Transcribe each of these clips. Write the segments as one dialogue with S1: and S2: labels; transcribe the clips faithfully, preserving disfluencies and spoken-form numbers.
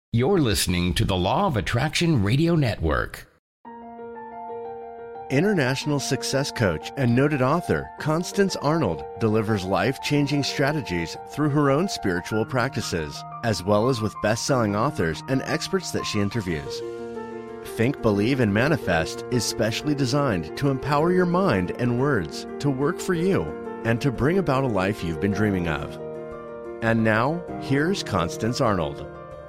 S1: You're listening to the Law of Attraction Radio Network.
S2: International success coach and noted author Constance Arnold delivers life-changing strategies through her own spiritual practices, as well as with best-selling authors and experts that she interviews. Think, Believe, and Manifest is specially designed to empower your mind and words to work for you and to bring about a life you've been dreaming of. And now, here's Constance Arnold.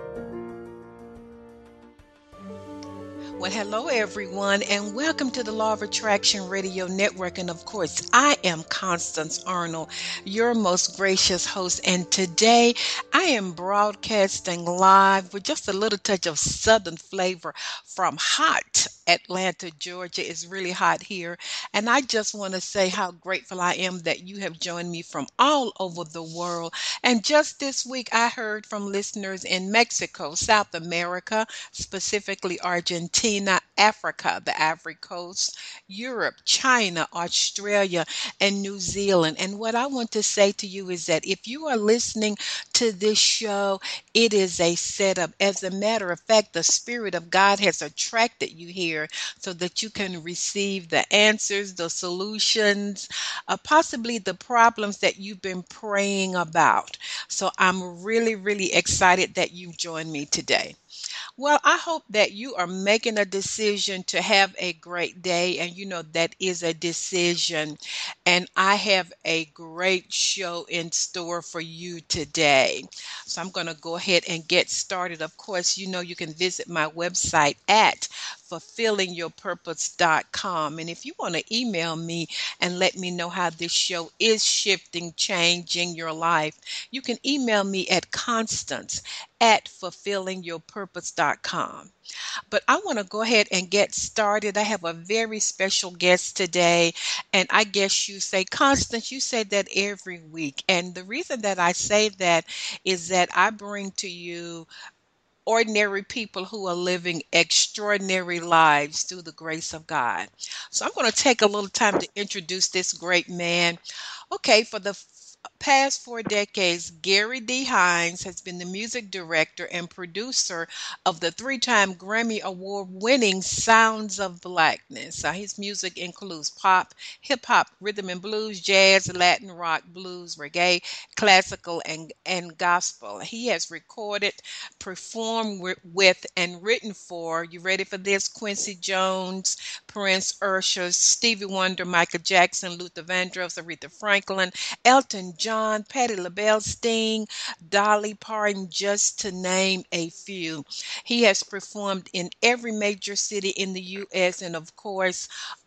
S3: Well, hello, everyone, and welcome to the Law of Attraction Radio Network. And of course, I am Constance Arnold, your most gracious host. And today I am broadcasting live with just a little touch of Southern flavor from hot Atlanta, Georgia. It's really hot here. And I just want to say how grateful I am that you have joined me from all over the world. And just this week, I heard from listeners in Mexico, South America, specifically Argentina, Africa, the Ivory Coast, Europe, China, Australia, and New Zealand. And what I want to say to you is that if you are listening to this show, it is a setup. As a matter of fact, the Spirit of God has attracted you here so that you can receive the answers, the solutions, uh, possibly the problems that you've been praying about. So I'm really, really excited that you've joined me today. Well, I hope that you are making a decision to have a great day, and you know that is a decision. And I have a great show in store for you today. So I'm going to go ahead and get started. Of course, you know you can visit my website at fulfilling your purpose dot com. And if you want to email me and let me know how this show is shifting, changing your life, you can email me at Constance at fulfilling your purpose dot com. But I want to go ahead and get started. I have a very special guest today. And I guess you say, Constance, you say that every week. And the reason that I say that is that I bring to you ordinary people who are living extraordinary lives through the grace of God. So I'm going to take a little time to introduce this great man. Okay, for the past four decades, Gary D. Hines has been the music director and producer of the three-time Grammy Award-winning Sounds of Blackness. Uh, his music includes pop, hip-hop, rhythm and blues, jazz, Latin rock, blues, reggae, classical, and, and gospel. He has recorded, performed with, with, and written for, you ready for this, Quincy Jones, Prince, Usher, Stevie Wonder, Michael Jackson, Luther Vandross, Aretha Franklin, Elton John, Patti LaBelle, Sting, Dolly Parton, just to name a few. He has performed in every major city in the U S and, of course,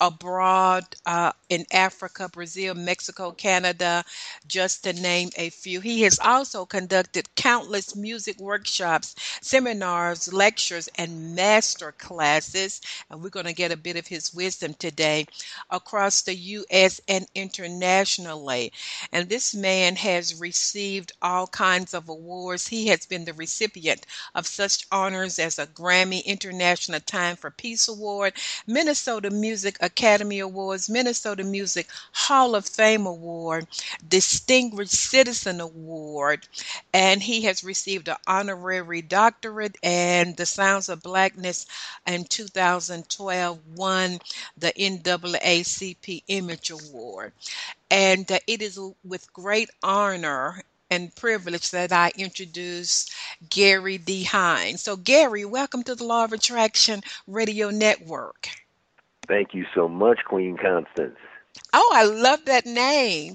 S3: abroad uh, in Africa, Brazil, Mexico, Canada, just to name a few. He has also conducted countless music workshops, seminars, lectures, and master classes, and we're going to get a bit of his wisdom today across the U S and internationally. And this man has received all kinds of awards. He has been the recipient of such honors as a Grammy International Time for Peace Award, Minnesota Music Academy Awards, Minnesota Music Hall of Fame Award, Distinguished Citizen Award, and he has received an honorary doctorate, and the Sounds of Blackness in two thousand twelve won the N double A C P Image Award. And uh, it is with great honor and privilege that I introduce Gary D. Hines. So, Gary, welcome to the Law of Attraction Radio Network.
S4: Thank you so much, Queen Constance.
S3: Oh, I love that name.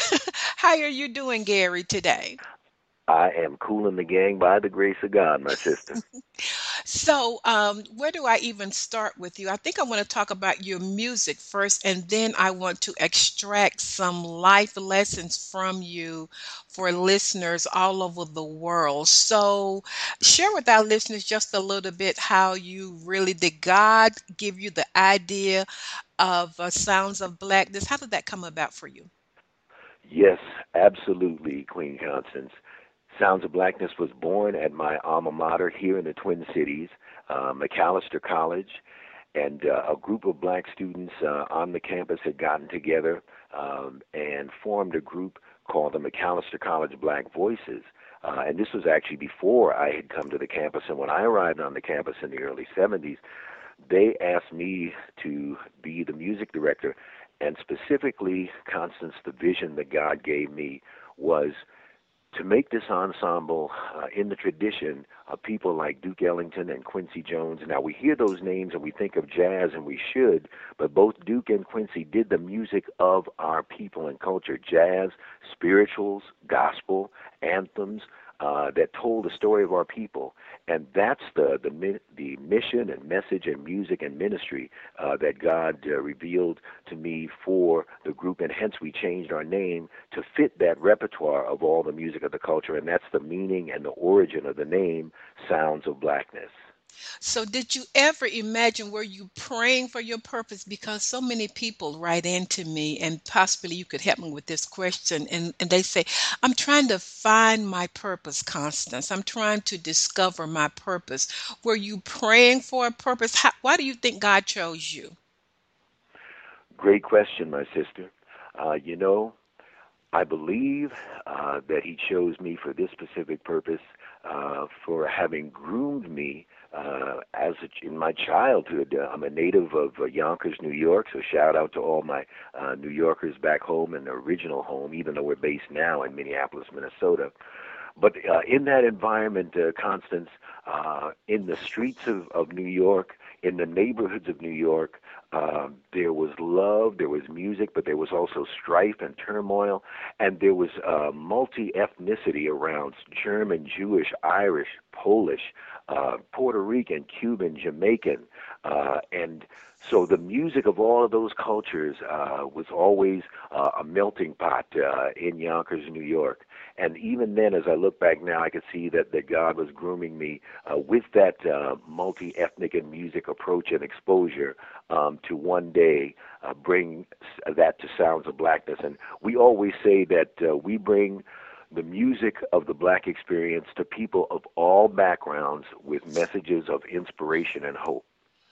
S3: How are you doing, Gary, today?
S4: I am cooling the gang by the grace of God, my sister.
S3: So, um, where do I even start with you? I think I want to talk about your music first, and then I want to extract some life lessons from you for listeners all over the world. So, share with our listeners just a little bit how you really did God give you the idea of uh, Sounds of Blackness? How did that come about for you?
S4: Yes, absolutely, Queen Constance. Sounds of Blackness was born at my alma mater here in the Twin Cities, uh, Macalester College, and uh, a group of black students uh, on the campus had gotten together um, and formed a group called the Macalester College Black Voices. Uh, and this was actually before I had come to the campus. And when I arrived on the campus in the early seventies, they asked me to be the music director. And specifically, Constance, the vision that God gave me was to make this ensemble uh, in the tradition of people like Duke Ellington and Quincy Jones. Now, we hear those names and we think of jazz, and we should, but both Duke and Quincy did the music of our people and culture, jazz, spirituals, gospel, anthems, uh, that told the story of our people. And that's the the, the mission and message and music and ministry uh, that God uh, revealed to me for the group, and hence we changed our name to fit that repertoire of all the music of the culture, and that's the meaning and the origin of the name, Sounds of Blackness.
S3: So did you ever imagine, were you praying for your purpose? Because so many people write into me, and possibly you could help me with this question, and, and they say, I'm trying to find my purpose, Constance. I'm trying to discover my purpose. Were you praying for a purpose? How, why do you think God chose you?
S4: Great question, my sister. Uh, you know, I believe uh, that he chose me for this specific purpose, uh, for having groomed me uh, as a, in my childhood. Uh, I'm a native of uh, Yonkers, New York, so shout out to all my uh, New Yorkers back home in the original home, even though we're based now in Minneapolis, Minnesota. But uh, in that environment, uh, Constance, uh, in the streets of, of New York, in the neighborhoods of New York, um, there was love, there was music, but there was also strife and turmoil, and there was uh, multi-ethnicity around: German, Jewish, Irish, Polish, uh, Puerto Rican, Cuban, Jamaican, uh, and so the music of all of those cultures uh, was always uh, a melting pot uh, in Yonkers, New York. And even then, as I look back now, I could see that, that God was grooming me uh, with that uh, multi-ethnic and music approach and exposure um, to one day uh, bring that to Sounds of Blackness. And we always say that uh, we bring the music of the Black experience to people of all backgrounds with messages of inspiration and hope.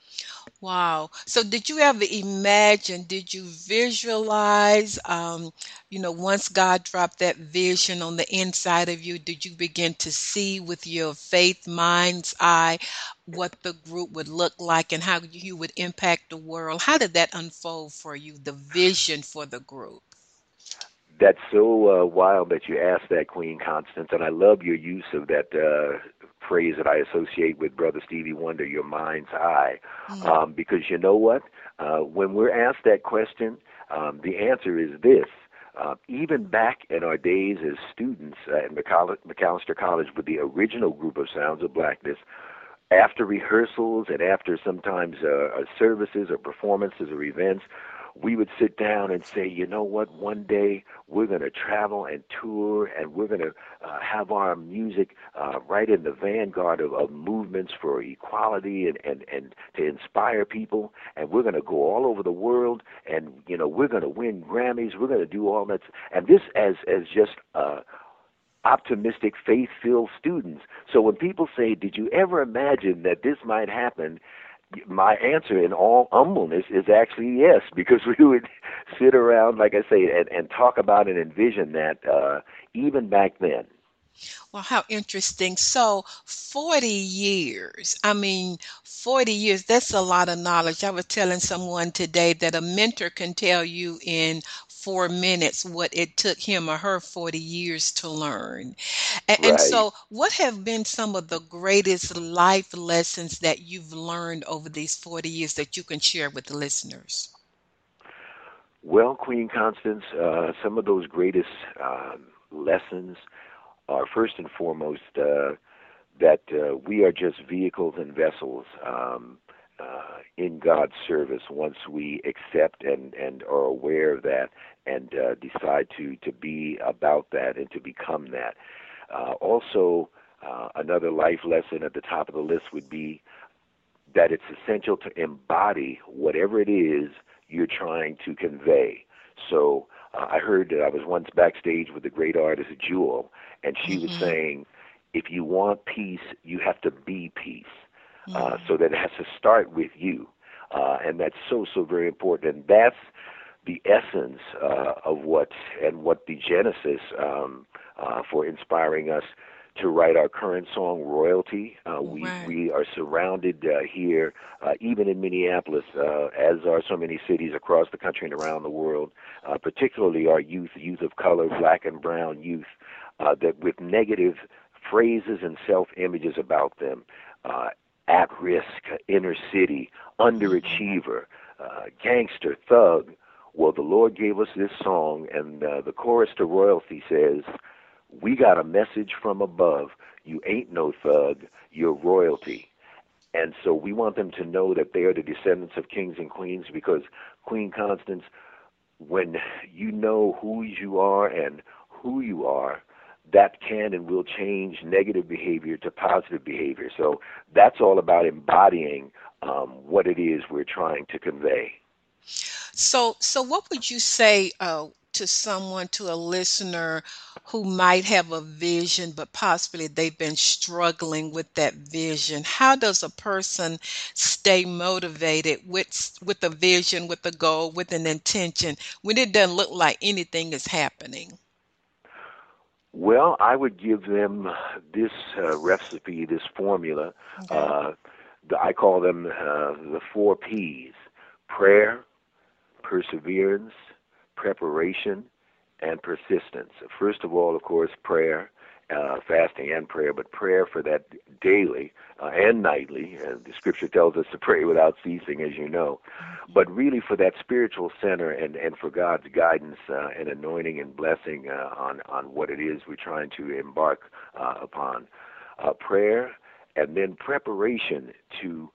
S3: Wow. So did you ever imagine, did you visualize, um, you know, once God dropped that vision on the inside of you, did you begin to see with your faith mind's eye what the group would look like and how you would impact the world? How did that unfold for you, the vision for the group?
S4: That's so uh, wild that you asked that, Queen Constance, and I love your use of that uh, phrase that I associate with Brother Stevie Wonder, your mind's eye,
S3: Mm.
S4: um, because you know what? Uh, when we're asked that question, um, the answer is this. Uh, even back in our days as students uh, at McAll- Macalester College with the original group of Sounds of Blackness, after rehearsals and after sometimes uh, services or performances or events, we would sit down and say, you know what, one day we're going to travel and tour, and we're going to uh, have our music uh, right in the vanguard of, of movements for equality and, and, and to inspire people, and we're going to go all over the world, and, you know, we're going to win Grammys, we're going to do all that. And this as, as just uh, optimistic, faith-filled students. So when people say, did you ever imagine that this might happen? My answer in all humbleness is actually yes, because we would sit around, like I say, and, and talk about and envision that uh, even back then.
S3: Well, how interesting. So, forty years. I mean, forty years, that's a lot of knowledge. I was telling someone today that a mentor can tell you in four minutes what it took him or her forty years to learn. And, and
S4: Right.
S3: so, what have been some of the greatest life lessons that you've learned over these forty years that you can share with the listeners?
S4: Well, Queen Constance, uh, some of those greatest um, lessons are first and foremost uh, that uh, we are just vehicles and vessels um, uh, in God's service once we accept and, and are aware of that and uh, decide to, to be about that and to become that. Uh, also, uh, another life lesson at the top of the list would be that it's essential to embody whatever it is you're trying to convey. So uh, I heard that I was once backstage with the great artist Jewel, and she was
S3: Mm-hmm.
S4: saying, if you want peace, you have to be peace. Uh,
S3: Mm-hmm.
S4: so that it has to start with you. Uh, and that's so, so very important. And that's the essence uh, of what, and what the genesis um, uh, for inspiring us to write our current song, Royalty. Uh, we,
S3: Right.
S4: we are surrounded uh, here, uh, even in Minneapolis, uh, as are so many cities across the country and around the world, uh, particularly our youth, youth of color, black and brown youth, uh, that with negative phrases and self-images about them, uh, at risk, inner city, underachiever, uh, gangster, thug. Well, the Lord gave us this song, and uh, the chorus to Royalty says, "We got a message from above. You ain't no thug, you're royalty." And so we want them to know that they are the descendants of kings and queens, because Queen Constance, when you know who you are and who you are, that can and will change negative behavior to positive behavior. So that's all about embodying um, what it is we're trying to convey.
S3: So, so what would you say uh, to someone, to a listener who might have a vision, but possibly they've been struggling with that vision? How does a person stay motivated with with a vision, with a goal, with an intention, when it doesn't look like anything is happening?
S4: Well, I would give them this uh, recipe, this formula.
S3: Okay.
S4: Uh, the, I call them uh, the four P's: prayer, perseverance, preparation, and persistence. First of all, of course, prayer, uh, fasting and prayer, but prayer for that daily uh, and nightly. And the scripture tells us to pray without ceasing, as you know. But really for that spiritual center and, and for God's guidance uh, and anointing and blessing uh, on, on what it is we're trying to embark uh, upon. Uh, prayer, and then preparation to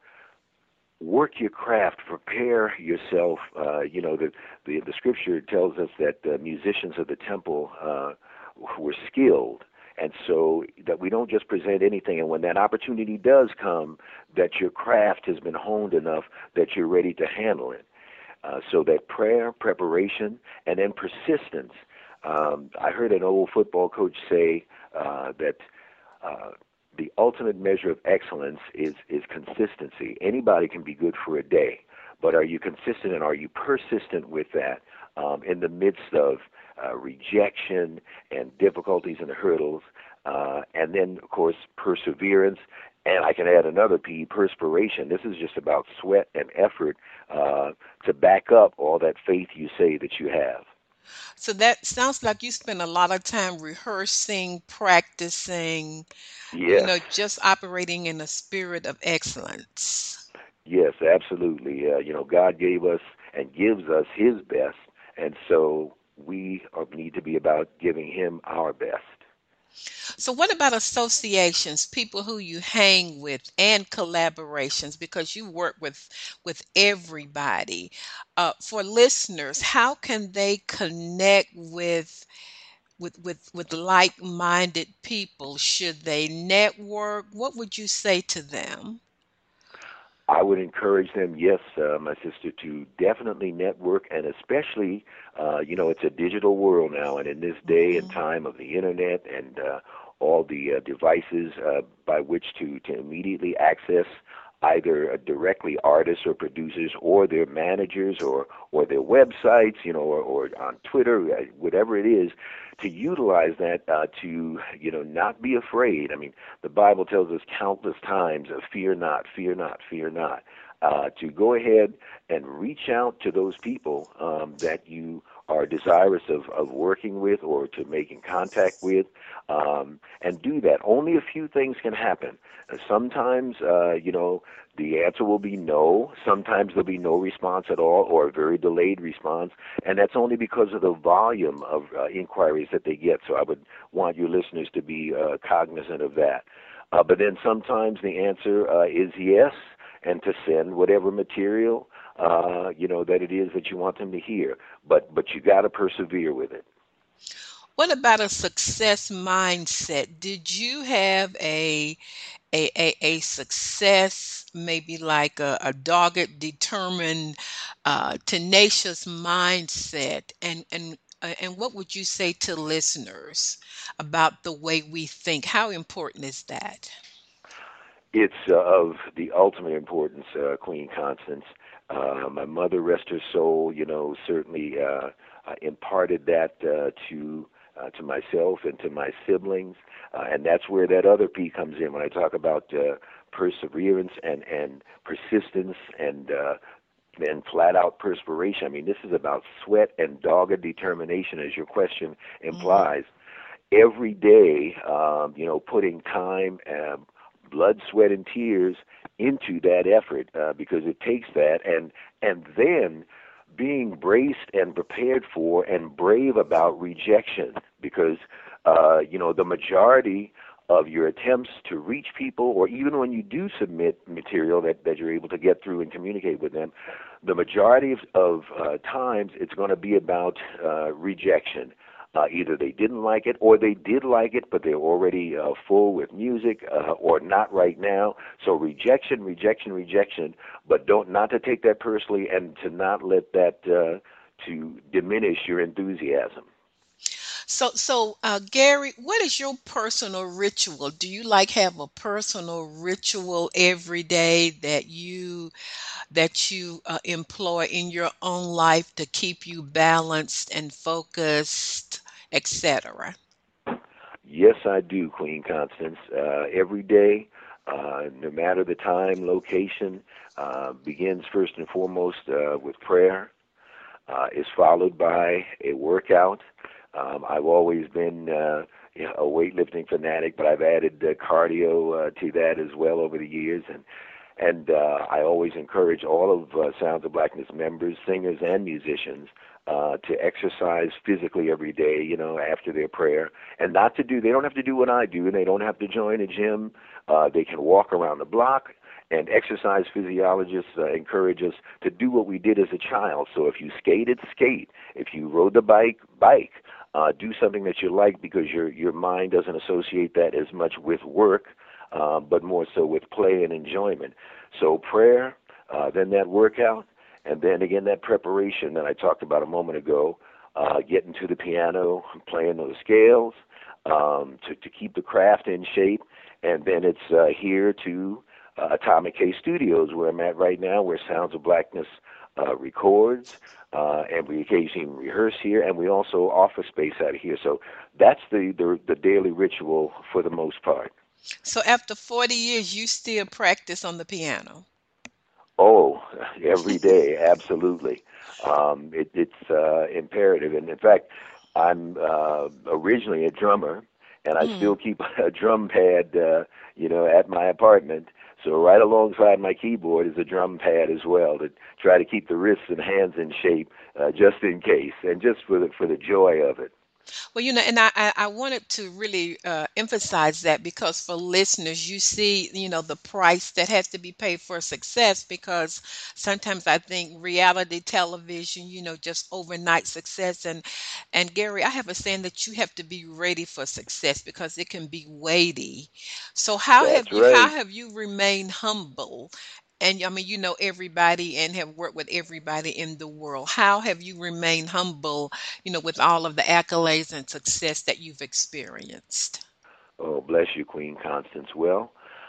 S4: work your craft, prepare yourself. Uh, you know, the, the the scripture tells us that the musicians of the temple uh, were skilled, and so that we don't just present anything. And when that opportunity does come, that your craft has been honed enough that you're ready to handle it. Uh, so that prayer, preparation, and then persistence. Um, I heard an old football coach say uh, that. Uh, The ultimate measure of excellence is, is consistency. Anybody can be good for a day, but are you consistent and are you persistent with that um, in the midst of uh, rejection and difficulties and hurdles? Uh, and then, of course, perseverance. And I can add another P, perspiration. This is just about sweat and effort uh, to back up all that faith you say that you have.
S3: So that sounds like you spend a lot of time rehearsing, practicing, you
S4: Yes.
S3: know, just operating in a spirit of excellence.
S4: Yes, absolutely. Uh, you know, God gave us and gives us His best, and so we are, need to be about giving Him our best.
S3: So what about associations, people who you hang with, and collaborations, because you work with with everybody? Uh, for listeners, how can they connect with with with with like-minded people? Should they network? What would you say to them?
S4: I would encourage them, yes, uh, my sister, to definitely network, and especially, uh, you know, it's a digital world now, and in this day and
S3: Mhm.
S4: time of the internet and uh, all the uh, devices uh, by which to, to immediately access either uh, directly artists or producers or their managers or, or their websites, you know, or, or on Twitter, uh, whatever it is, to utilize that uh, to, you know, not be afraid. I mean, the Bible tells us countless times, uh, fear not, fear not, fear not, uh, to go ahead and reach out to those people um, that you are desirous of, of working with or to making contact with, um, and do that. Only a few things can happen. Uh, sometimes, uh, you know, the answer will be no. Sometimes there'll be no response at all or a very delayed response, and that's only because of the volume of uh, inquiries that they get. So I would want your listeners to be uh, cognizant of that. Uh, but then sometimes the answer uh, is yes, and to send whatever material uh, you know that it is that you want them to hear. But but you got to persevere with it.
S3: What about a success mindset? Did you have a a a, a success, maybe like a, a dogged, determined, uh, tenacious mindset? And and uh, and what would you say to listeners about the way we think? How important is that?
S4: It's uh, of the ultimate importance, uh, Queen Constance. Uh, my mother, rest her soul, you know, certainly uh, uh, imparted that uh, to uh, to myself and to my siblings. Uh, and that's where that other P comes in when I talk about uh, perseverance and, and persistence and uh, and flat out perspiration. I mean, this is about sweat and dogged determination, as your question implies. Mm-hmm. Every day, um, you know, putting time, uh, blood, sweat, and tears into that effort uh, because it takes that, and and then being braced and prepared for and brave about rejection, because uh, you know the majority of your attempts to reach people, or even when you do submit material that, that you're able to get through and communicate with them, the majority of, of uh, times it's going to be about uh, rejection. Uh, either they didn't like it, or they did like it, but they're already uh, full with music, uh, or not right now. So rejection, rejection, rejection. But don't not to take that personally, and to not let that uh, to diminish your enthusiasm.
S3: So, so uh, Gary, what is your personal ritual? Do you like have a personal ritual every day that you that you uh, employ in your own life to keep you balanced and focused, et cetera?
S4: Yes, I do, Queen Constance. Uh, every day, uh, no matter the time, location, uh, begins first and foremost uh, with prayer. Uh, is followed by a workout. Um, I've always been uh, you know, a weightlifting fanatic, but I've added uh, cardio uh, to that as well over the years, and and uh, I always encourage all of uh, Sounds of Blackness members, singers, and musicians uh, to exercise physically every day, you know, after their prayer, and not to do. They don't have to do what I do, and they don't have to join a gym. Uh, they can walk around the block. And exercise physiologists uh, encourage us to do what we did as a child. So if you skated, skate. If you rode the bike, bike. Uh, do something that you like, because your your mind doesn't associate that as much with work, uh, but more so with play and enjoyment. So prayer, uh, then that workout, and then again that preparation that I talked about a moment ago, uh, getting to the piano, playing those scales, um, to, to keep the craft in shape, and then it's uh, here to Uh, Atomic K Studios, where I'm at right now, where Sounds of Blackness uh, records, uh, and we occasionally rehearse here, and we also offer space out of here. So that's the, the, the daily ritual for the most part.
S3: So after forty years, you still practice on the piano?
S4: Oh, every day, absolutely. Um, it, it's uh, imperative. And in fact, I'm uh, originally a drummer, and I mm. still keep a drum pad, uh, you know, at my apartment. So right alongside my keyboard is a drum pad as well, to try to keep the wrists and hands in shape, uh, just in case, and just for the for the joy of it.
S3: Well, you know, and I, I I wanted to really uh, emphasize that, because for listeners, you see, you know, the price that has to be paid for success, because sometimes I think reality television, you know, just overnight success. And, and Gary, I have a saying that you have to be ready for success, because it can be weighty. So how
S4: That's
S3: have you,
S4: right.
S3: how have you remained humble? And I mean, you know everybody and have worked with everybody in the world. How have you remained humble, you know, with all of the accolades and success that you've experienced?
S4: Oh, bless you, Queen Constance. Well,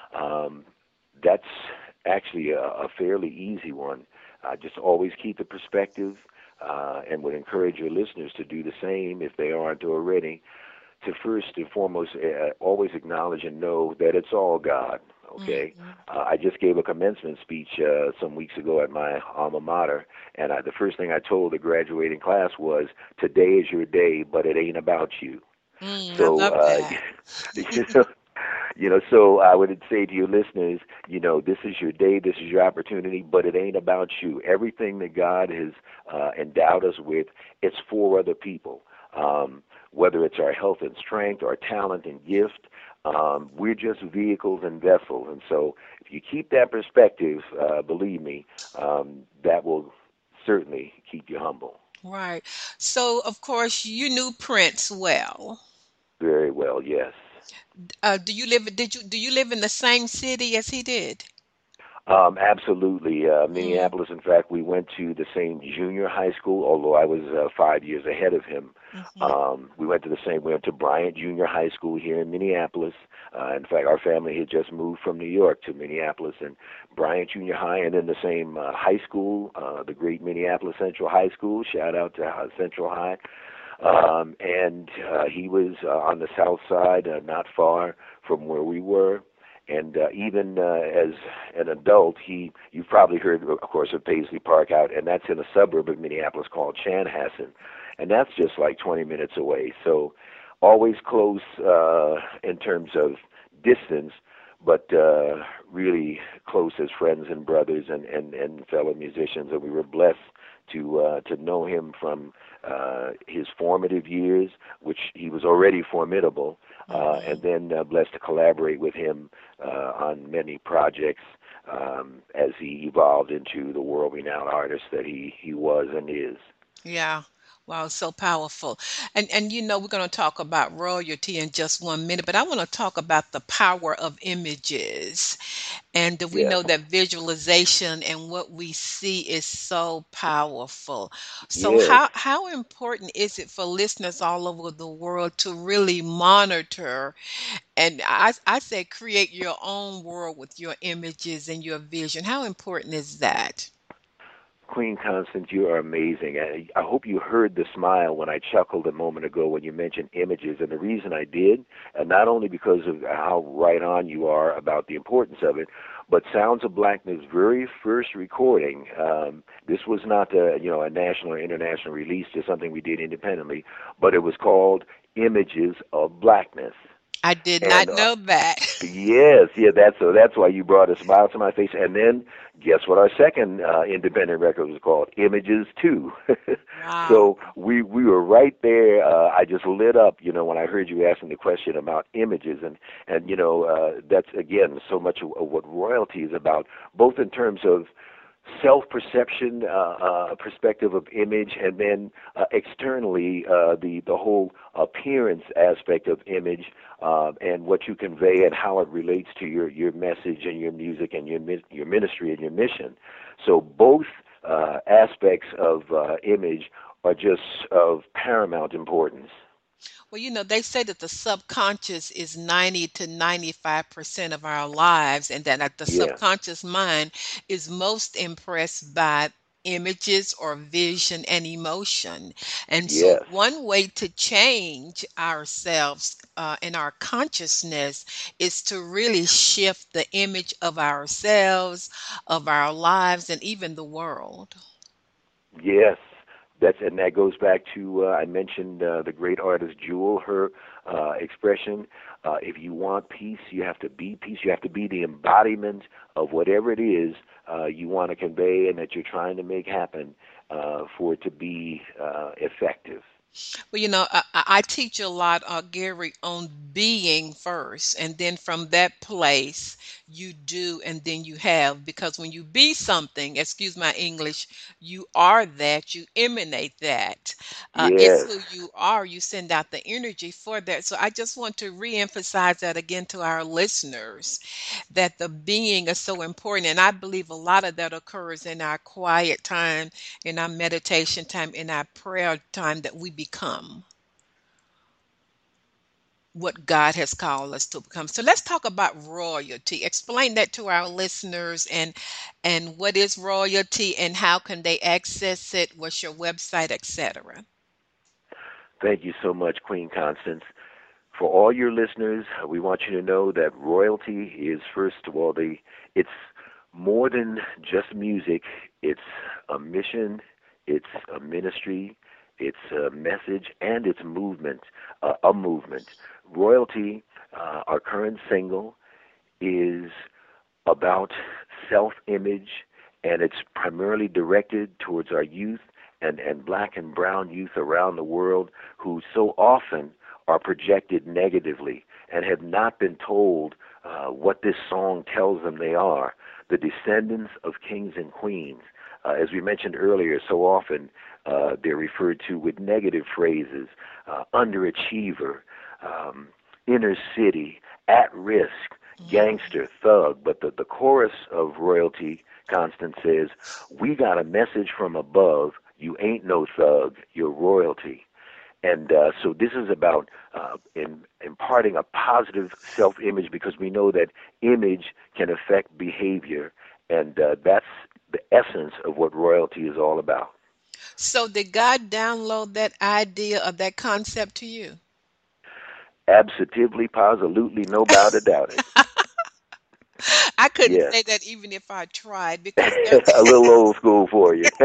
S4: um, that's actually a, a fairly easy one. I just always keep the perspective, uh, and would encourage your listeners to do the same if they aren't already, to first and foremost uh, always acknowledge and know that it's all God. Okay, mm-hmm. uh, I just gave a commencement speech uh, some weeks ago at my alma mater, and I, the first thing I told the graduating class was, "Today is your day, but it ain't about you."
S3: Mm,
S4: so,
S3: I love
S4: uh,
S3: that.
S4: you know, you know, so I would say to your listeners, you know, this is your day, this is your opportunity, but it ain't about you. Everything that God has uh, endowed us with, it's for other people. Um, whether it's our health and strength, our talent and gift, um, we're just vehicles and vessels. And so if you keep that perspective, uh, believe me, um, that will certainly keep you humble.
S3: Right. So, of course, you knew Prince well.
S4: Very well, yes.
S3: Uh, do you live? Did you do you live in the same city as he did?
S4: Um, absolutely. Uh,
S3: Mm.
S4: Minneapolis, in fact, we went to the same junior high school, although I was uh, five years ahead of him.
S3: Mm-hmm.
S4: Um, we went to the same, we went to Bryant Junior High School here in Minneapolis. Uh, in fact, our family had just moved from New York to Minneapolis, and Bryant Junior High, and then the same uh, high school, uh, the great Minneapolis Central High School. Shout out to uh, Central High. Um, and uh, he was uh, on the south side, uh, not far from where we were. And uh, even uh, as an adult, he you've probably heard, of course, of Paisley Park out, and that's in a suburb of Minneapolis called Chanhassen, and that's just like twenty minutes away. So always close uh, in terms of distance, but uh, really close as friends and brothers and, and, and fellow musicians. And we were blessed to uh, to know him from uh, his formative years, which he was already formidable, uh, and then uh, blessed to collaborate with him uh, on many projects um, as he evolved into the world-renowned artist that he, he was and is.
S3: Yeah. Wow, so powerful. And and you know, we're going to talk about royalty in just one minute, but I want to talk about the power of images. And we
S4: Yes,
S3: know that visualization and what we see is so powerful. So
S4: yes.
S3: how how important is it for listeners all over the world to really monitor and I I say create your own world with your images and your vision? How important is that?
S4: Queen Constance, you are amazing. I, I hope you heard the smile when I chuckled a moment ago when you mentioned images. And the reason I did, and not only because of how right on you are about the importance of it, but Sounds of Blackness' very first recording, um, this was not a, you know, a national or international release, just something we did independently, but it was called Images of Blackness.
S3: I did not
S4: And uh,
S3: know that.
S4: Yes, yeah, that's so. That's why you brought a smile to my face. And then, guess what? Our second uh, independent record was called Images Two.
S3: Wow.
S4: So we we were right there. Uh, I just lit up, you know, when I heard you asking the question about images, and and you know, uh, that's again so much of, of what royalty is about, both in terms of self-perception, uh, uh, perspective of image, and then uh, externally uh, the the whole appearance aspect of image, uh, and what you convey and how it relates to your, your message and your music and your your ministry and your mission. So both uh, aspects of uh, image are just of paramount importance.
S3: Well, you know, they say that the subconscious is ninety to ninety-five percent of our lives, and that like, the
S4: Yeah.
S3: subconscious mind is most impressed by images or vision and emotion. And so,
S4: Yes.
S3: one way to change ourselves uh, in our consciousness is to really shift the image of ourselves, of our lives, and even the world.
S4: Yes, that's and that goes back to uh, I mentioned uh, the great artist Jewel. Her uh, expression: uh, if you want peace, you have to be peace. You have to be the embodiment of whatever it is uh, you want to convey and that you're trying to make happen uh, for it to be uh, effective.
S3: Well, you know, I, I I teach a lot, uh, Gary, on being first, and then from that place, you do, and then you have. Because when you be something, excuse my English, you are that, you emanate that. Uh, it's
S4: Yes.
S3: who you are. You send out the energy for that. So I just want to reemphasize that again to our listeners that the being is so important. And I believe a lot of that occurs in our quiet time, in our meditation time, in our prayer time, that we become what God has called us to become. So let's talk about royalty. Explain that to our listeners, and and what is royalty and how can they access it? What's your website, et cetera.
S4: Thank you so much, Queen Constance. For all your listeners, we want you to know that royalty is, first of all, the it's more than just music. It's a mission, it's a ministry, it's a message, and it's movement, uh, a movement. Royalty, uh, our current single, is about self-image, and it's primarily directed towards our youth and, and black and brown youth around the world who so often are projected negatively and have not been told uh, what this song tells them they are, the descendants of kings and queens. Uh, as we mentioned earlier, so often uh, they're referred to with negative phrases, uh, underachiever, um, inner city, at risk, gangster, thug. But the, the chorus of Royalty, Constance, says, we got a message from above, you ain't no thug, you're royalty. And uh, so this is about uh, in, imparting a positive self-image, because we know that image can affect behavior, and uh, that's the essence of what royalty is all about.
S3: So did God download that idea of that concept to you?
S4: Absolutely, positively, no doubt about it.
S3: I couldn't
S4: Yes.
S3: say that even if I tried because there.
S4: A little old school for you.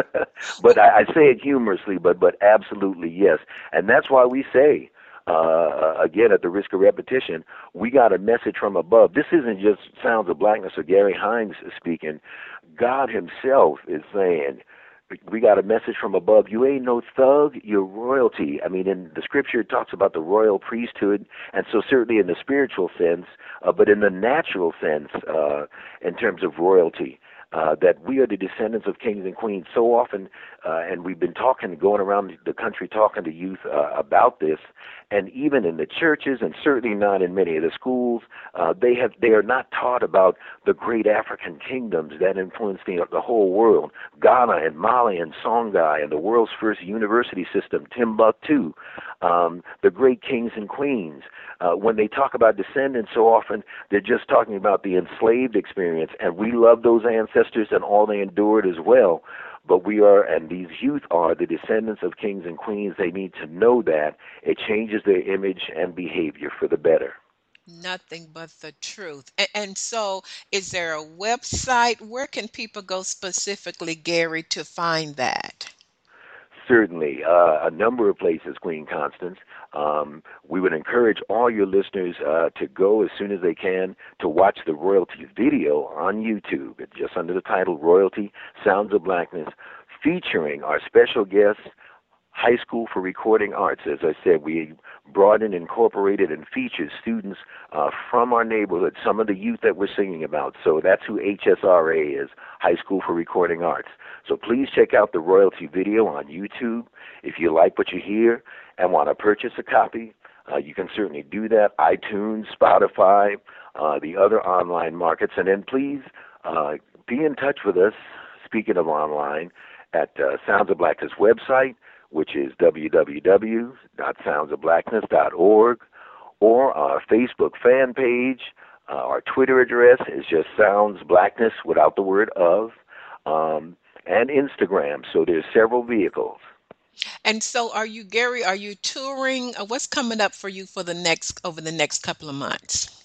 S4: But I, I say it humorously, but but absolutely yes. And that's why we say, uh, again, at the risk of repetition, we got a message from above. This isn't just Sounds of Blackness or Gary Hines speaking. God himself is saying, we got a message from above. You ain't no thug, you're royalty. I mean, in the scripture, it talks about the royal priesthood, and so certainly in the spiritual sense, uh, but in the natural sense, uh, in terms of royalty, uh, that we are the descendants of kings and queens. So often, uh, and we've been talking, going around the country talking to youth uh, about this, and even in the churches, and certainly not in many of the schools, uh, they have they are not taught about the great African kingdoms that influenced the, the whole world. Ghana and Mali and Songhai and the world's first university system, Timbuktu, um, the great kings and queens. Uh, when they talk about descendants, so often they're just talking about the enslaved experience, and we love those ancestors and all they endured as well. But we are, and these youth are, the descendants of kings and queens. They need to know that. It changes their image and behavior for the better.
S3: Nothing but the truth. And, and so, is there a website? Where can people go specifically, Gary, to find that?
S4: Certainly, uh, a number of places, Queen Constance. Um, we would encourage all your listeners uh, to go as soon as they can to watch the Royalty video on YouTube. It's just under the title Royalty, Sounds of Blackness, featuring our special guest, High School for Recording Arts. As I said, we brought in, incorporated, and featured students uh, from our neighborhood, some of the youth that we're singing about. So that's who H S R A is, High School for Recording Arts. So please check out the Royalty video on YouTube. If you like what you hear and want to purchase a copy, uh, you can certainly do that. iTunes, Spotify, uh, the other online markets. And then please uh, be in touch with us, speaking of online, at uh, Sounds of Blackness website, which is w w w dot sounds of blackness dot org, or our Facebook fan page. Uh, our Twitter address is just Sounds Blackness without the word of, um, and Instagram. So there's several vehicles.
S3: And so, are you, Gary? Are you touring? Uh, What's coming up for you for the next over the next couple of months?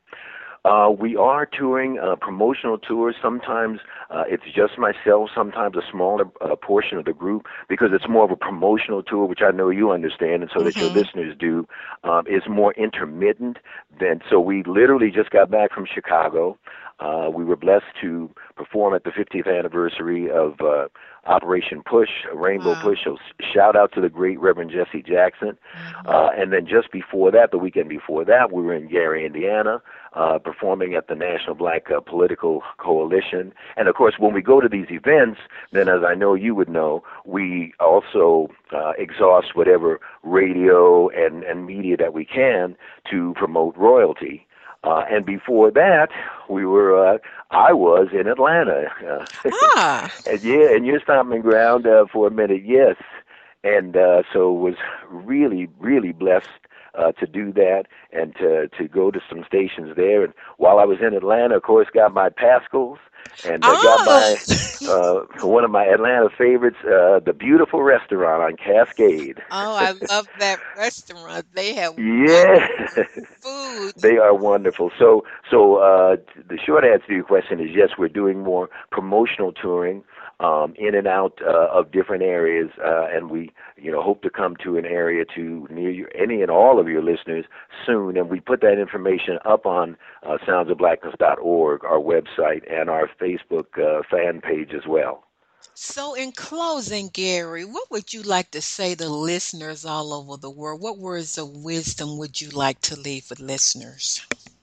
S4: Uh, we are touring uh, promotional tours. Sometimes uh, it's just myself, sometimes a smaller uh, portion of the group, because it's more of a promotional tour, which I know you understand, and so that your
S3: Mm-hmm.
S4: listeners do, um, is more intermittent. Than, so we literally just got back from Chicago. Uh, we were blessed to perform at the fiftieth anniversary of uh, Operation Push, Rainbow
S3: Wow.
S4: Push. So shout out to the great Reverend Jesse Jackson.
S3: Mm-hmm.
S4: Uh, and then just before that, the weekend before that, we were in Gary, Indiana, uh, performing at the National Black uh, Political Coalition. And of course, when we go to these events, then as I know you would know, we also uh, exhaust whatever radio and, and media that we can to promote royalty. Uh, and before that, we were, uh, I was in Atlanta. Uh,
S3: Ah,
S4: and yeah, and your stomping ground uh, for a minute, yes. And uh, so was really, really blessed uh, to do that and to to go to some stations there. And while I was in Atlanta, of course, got my Pascals and uh, got
S3: ah.
S4: my uh, one of my Atlanta favorites, uh, the beautiful restaurant on Cascade.
S3: Oh, I love that restaurant. They have
S4: Yeah.
S3: wonderful food.
S4: They are wonderful. So, so uh, the short answer to your question is yes, we're doing more promotional touring um, in and out uh, of different areas, uh, and we, you know, hope to come to an area to near you, any and all of your listeners soon. And we put that information up on uh, sounds of blackness dot org, our website, and our Facebook uh, fan page as well.
S3: So, in closing, Gary, what would you like to say to listeners all over the world? What words of wisdom would you like to leave with listeners?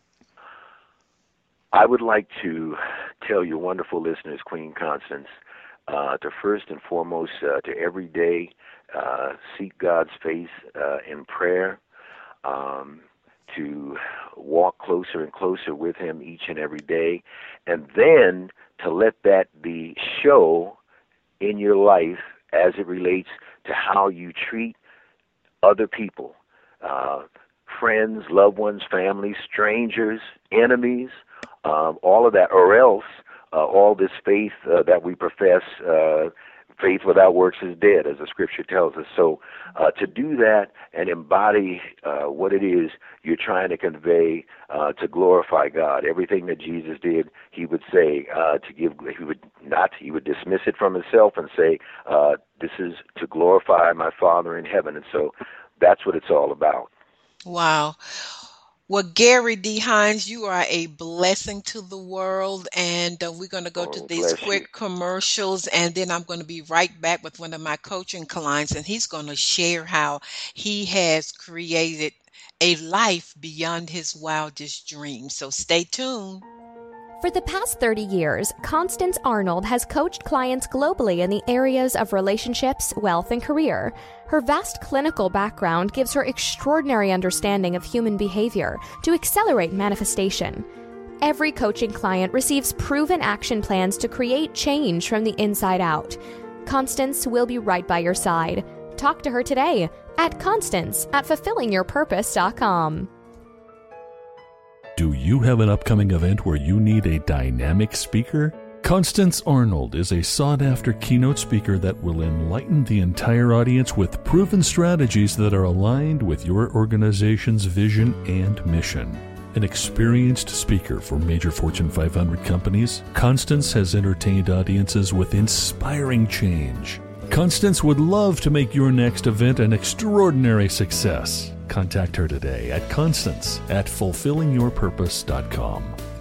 S4: I would like to tell your wonderful listeners, Queen Constance, uh, to first and foremost, uh, to every day uh, seek God's face uh, in prayer, um, to walk closer and closer with Him each and every day, and then to let that be show in your life as it relates to how you treat other people, uh, friends, loved ones, family, strangers, enemies, um, all of that, or else uh, all this faith uh, that we profess uh, faith without works is dead, as the scripture tells us. So uh, to do that and embody uh, what it is you're trying to convey uh, to glorify God, everything that Jesus did, he would say uh, to give. He would not. He would dismiss it from himself and say, uh, "This is to glorify my Father in heaven." And so that's what it's all about.
S3: Wow. Well, Gary D. Hines, you are a blessing to the world, and uh, we're going to go
S4: Oh,
S3: to these
S4: bless
S3: quick
S4: you.
S3: commercials, and then I'm going to be right back with one of my coaching clients, and he's going to share how he has created a life beyond his wildest dreams. So stay tuned.
S5: For the past thirty years, Constance Arnold has coached clients globally in the areas of relationships, wealth, and career. Her vast clinical background gives her extraordinary understanding of human behavior to accelerate manifestation. Every coaching client receives proven action plans to create change from the inside out. Constance will be right by your side. Talk to her today at Constance at fulfilling your purpose dot com.
S6: Do you have an upcoming event where you need a dynamic speaker? Constance Arnold is a sought-after keynote speaker that will enlighten the entire audience with proven strategies that are aligned with your organization's vision and mission. An experienced speaker for major Fortune five hundred companies, Constance has entertained audiences with inspiring change. Constance would love to make your next event an extraordinary success. Contact her today at Constance at fulfilling your purpose dot com.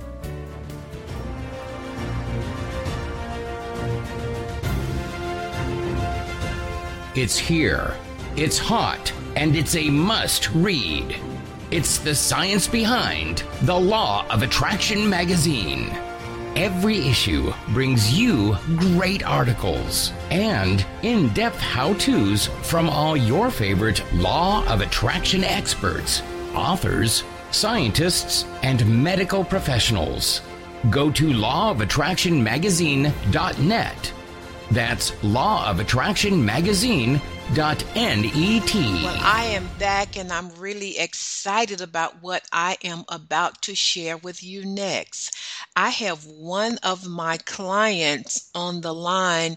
S1: It's here, it's hot, and it's a must read. It's the science behind The Law of Attraction magazine. Every issue brings you great articles and in-depth how-tos from all your favorite Law of Attraction experts, authors, scientists, and medical professionals. Go to law of attraction magazine dot net. That's law of attraction magazine dot net.
S3: Well, I am back, and I'm really excited about what I am about to share with you next. I have one of my clients on the line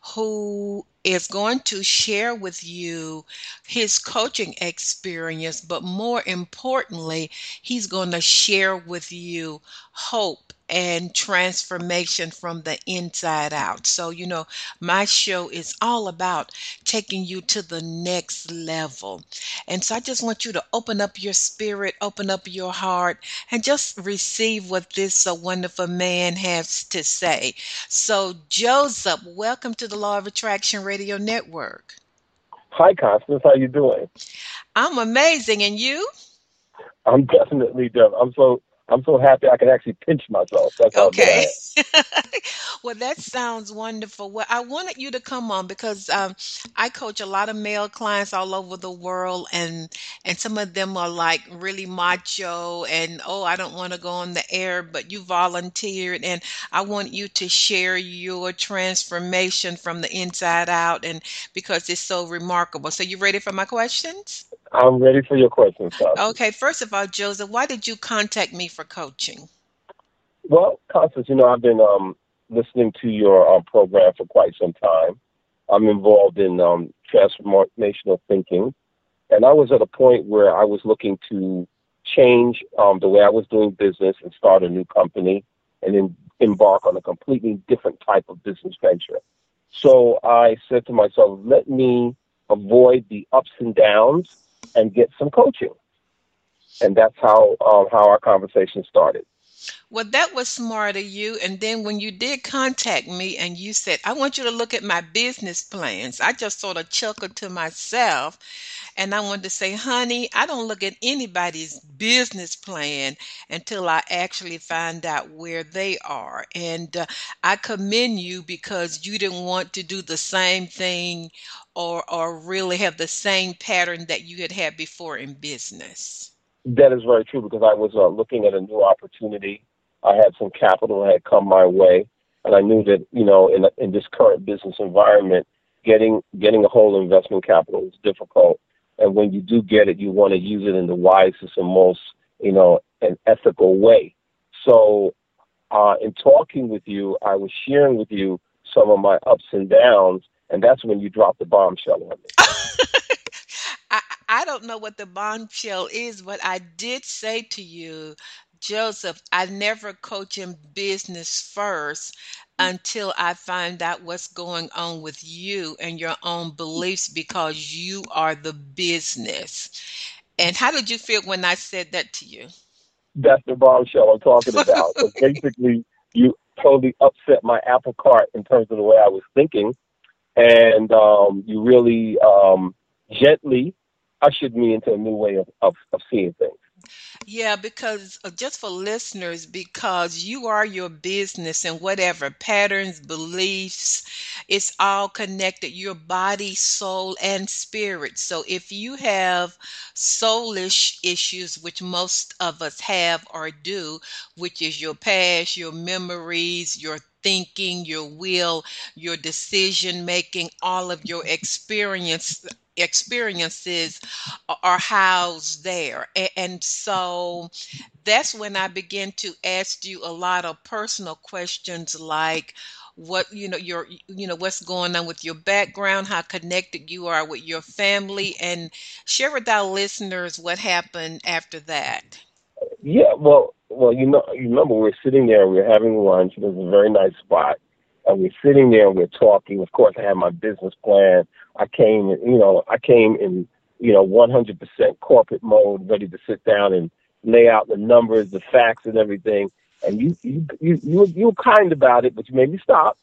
S3: who is going to share with you his coaching experience, but more importantly, he's going to share with you hope and transformation from the inside out. So, you know, my show is all about taking you to the next level. And so I just want you to open up your spirit, open up your heart, and just receive what this uh, wonderful man has to say. So, Joseph, welcome to the Law of Attraction Radio Network.
S7: Hi, Constance. How you doing?
S3: I'm amazing. And you?
S7: I'm definitely doing. I'm so I'm so happy I can actually pinch myself. That's how
S3: Okay.
S7: good I am.
S3: Well, that sounds wonderful. Well, I wanted you to come on because um, I coach a lot of male clients all over the world, and and some of them are like really macho and, oh, I don't want to go on the air, but you volunteered, and I want you to share your transformation from the inside out, and because it's so remarkable. So you ready for my questions?
S7: I'm ready for your questions, Constance.
S3: Okay. First of all, Joseph, why did you contact me for coaching?
S7: Well, Constance, you know, I've been um, listening to your um, program for quite some time. I'm involved in um, transformational thinking, and I was at a point where I was looking to change um, the way I was doing business and start a new company and then embark on a completely different type of business venture. So I said to myself, let me avoid the ups and downs and get some coaching. And that's how um, how our conversation started.
S3: Well, that was smart of you. And then when you did contact me and you said, I want you to look at my business plans, I just sort of chuckled to myself. And I wanted to say, honey, I don't look at anybody's business plan until I actually find out where they are. And uh, I commend you because you didn't want to do the same thing or or really have the same pattern that you had had before in business.
S7: That is very true because I was uh, looking at a new opportunity. I had some capital that had come my way, and I knew that, you know, in in this current business environment, getting getting a whole investment capital is difficult. And when you do get it, you want to use it in the wisest and most, you know, an ethical way. So uh, in talking with you, I was sharing with you some of my ups and downs And that's when you drop the bombshell on me.
S3: I, I don't know what the bombshell is, but I did say to you, Joseph, I never coach in business first until I find out what's going on with you and your own beliefs because you are the business. And how did you feel when I said that to you?
S7: That's the bombshell I'm talking about. So basically, you totally upset my apple cart in terms of the way I was thinking. And um, you really um, gently ushered me into a new way of, of, of seeing things.
S3: Yeah, because uh, just for listeners, because you are your business and whatever patterns, beliefs, it's all connected, your body, soul, and spirit. So if you have soulish issues, which most of us have or do, which is your past, your memories, your thinking, your will, your decision making, all of your experience experiences are housed there. A- And so that's when I begin to ask you a lot of personal questions like what, you know, your, you know, what's going on with your background, how connected you are with your family, and share with our listeners what happened after that.
S7: Yeah, well, well, you know, you remember we we're sitting there, we were having lunch. It was a very nice spot, and we're sitting there and we're talking. Of course, I had my business plan. I came, you know, I came in, you know, one hundred percent corporate mode, ready to sit down and lay out the numbers, the facts, and everything. And you, you, you, you, were- you were kind about it, but you made me stop.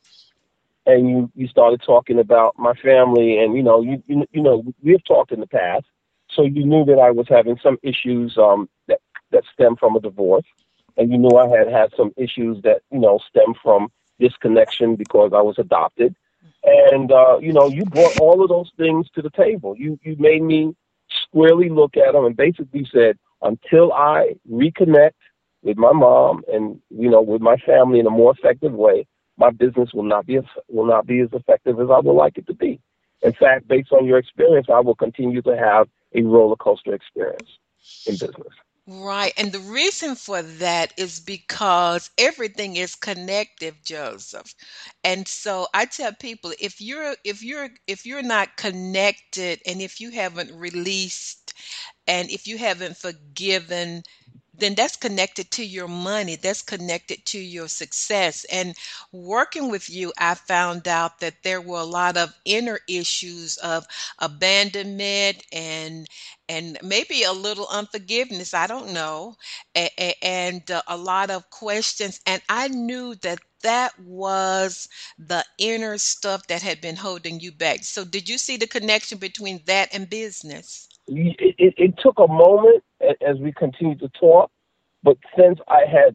S7: And you, you started talking about my family, and you know, you, you, you know, we have talked in the past, so you knew that I was having some issues um, that that stem from a divorce, and you knew I had had some issues that you know stem from disconnection because I was adopted, and uh, you know, you brought all of those things to the table. You you made me squarely look at them and basically said, until I reconnect with my mom and you know with my family in a more effective way, my business will not be as, will not be as effective as I would like it to be. In fact, based on your experience, I will continue to have a roller coaster experience in business.
S3: Right. And the reason for that is because everything is connected, Joseph. And so I tell people if you're if you're if you're not connected and if you haven't released and if you haven't forgiven, then that's connected to your money. That's connected to your success. And working with you, I found out that there were a lot of inner issues of abandonment and and maybe a little unforgiveness. I don't know, a- a- and uh, a lot of questions. And I knew that that was the inner stuff that had been holding you back. So, did you see the connection between that and business?
S7: It, it, it took a moment a- as we continued to talk, but since I had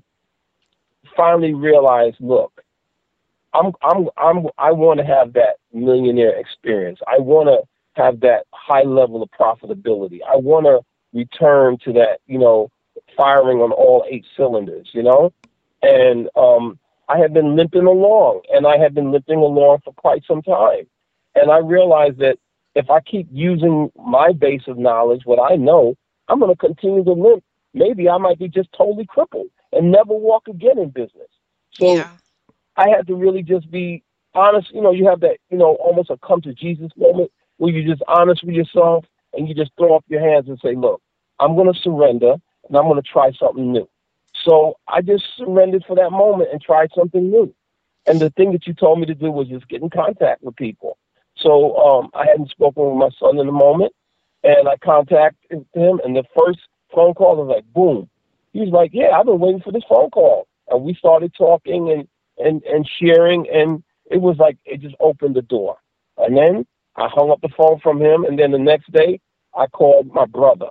S7: finally realized, look, I'm, I'm, I'm, I want to have that millionaire experience. I want to have that high level of profitability. I want to return to that, you know, firing on all eight cylinders, you know, and um, I had been limping along, and I had been limping along for quite some time, and I realized that if I keep using my base of knowledge, what I know, I'm going to continue to limp. Maybe I might be just totally crippled and never walk again in business. So
S3: Yeah.
S7: I had to really just be honest. You know, you have that, you know, almost a come to Jesus moment where you're just honest with yourself and you just throw up your hands and say, look, I'm going to surrender and I'm going to try something new. So I just surrendered for that moment and tried something new. And the thing that you told me to do was just get in contact with people. So um, I hadn't spoken with my son in a moment, and I contacted him, and the first phone call was like, boom. He was like, yeah, I've been waiting for this phone call. And we started talking and, and, and sharing, and it was like it just opened the door. And then I hung up the phone from him, and then the next day I called my brother.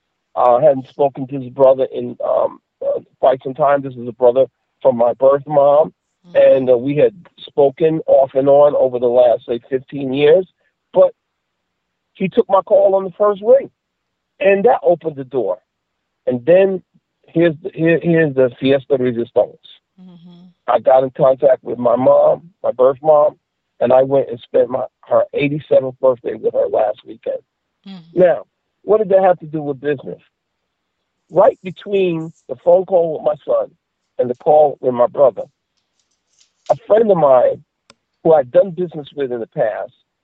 S7: I hadn't spoken to his brother in um, uh, quite some time. This is a brother from my birth mom. And uh, we had spoken off and on over the last, say, fifteen years. But he took my call on the first ring, and that opened the door. And then here's the, here, here's the Fiesta Resistance.
S3: Mm-hmm.
S7: I got in contact with my mom, my birth mom, and I went and spent my her eighty-seventh birthday with her last weekend.
S3: Mm-hmm.
S7: Now, what did that have to do with business? Right between the phone call with my son and the call with my brother, a friend of mine who I'd done business with in the past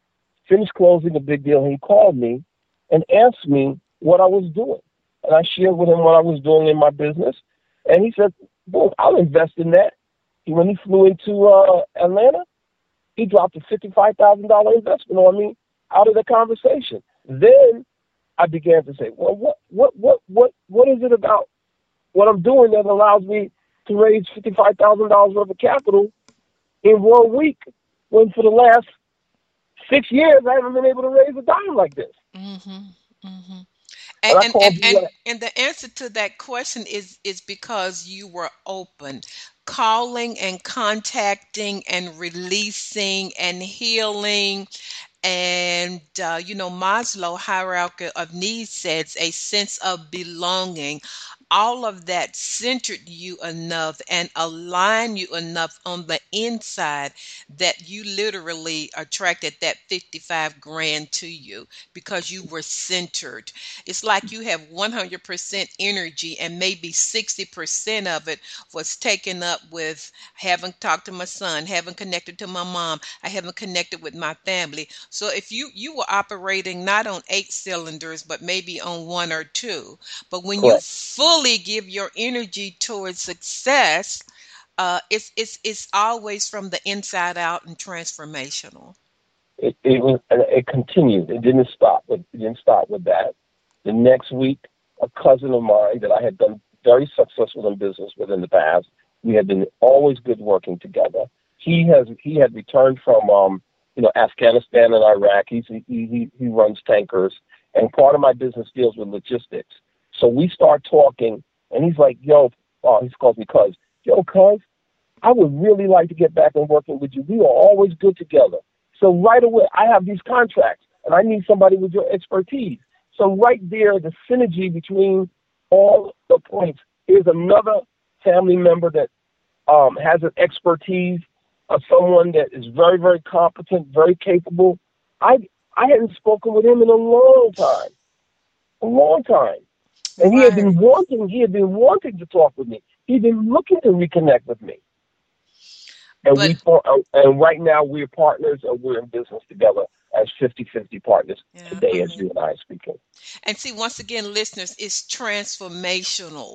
S7: finished closing a big deal, and he called me and asked me what I was doing. And I shared with him what I was doing in my business. And he said, boom, I'll invest in that. He, when he flew into uh, Atlanta, he dropped a fifty-five thousand dollars investment on me out of the conversation. Then I began to say, well, what, what, what, what, what is it about what I'm doing that allows me to raise fifty-five thousand dollars worth of capital in one week when for the last six years I haven't been able to raise a dime like this?
S3: Mm-hmm. Mm-hmm.
S7: And,
S3: And
S7: I
S3: and,
S7: called
S3: and,
S7: you.
S3: and, and the answer to that question is is because you were open, calling and contacting and releasing and healing. And, uh, you know, Maslow hierarchy of needs says a sense of belonging. All of that centered you enough and aligned you enough on the inside that you literally attracted that fifty-five grand to you because you were centered. It's like you have one hundred percent energy and maybe sixty percent of it was taken up with haven't talked to my son, haven't connected to my mom, I haven't connected with my family. So if you you were operating not on eight cylinders, but maybe on one or two, but when you
S7: Correct.
S3: fully give your energy towards success, uh, it's it's it's always from the inside out and transformational.
S7: It, it was, and it continued. It didn't stop. It didn't stop with that. The next week, a cousin of mine that I had been very successful in business with in the past, we had been always good working together. He has he had returned from um, you know, Afghanistan and Iraq. He's, he he he runs tankers, and part of my business deals with logistics. So we start talking, and he's like, "Yo," oh, he calls me Cuz. "Yo, Cuz, I would really like to get back and working with you. We are always good together. So right away, I have these contracts, and I need somebody with your expertise." So right there, the synergy between all the points. Here's another family member that um, has an expertise of someone that is very, very competent, very capable. I I hadn't spoken with him in a long time, a long time. And he had been
S3: Right.
S7: wanting, he had been wanting to talk with me. He'd been looking to reconnect with me. And
S3: But
S7: we thought, and right now we're partners and we're in business together as fifty-fifty partners
S3: yeah,
S7: today as you
S3: amazing.
S7: and I are speaking.
S3: And see, once again, listeners, it's transformational.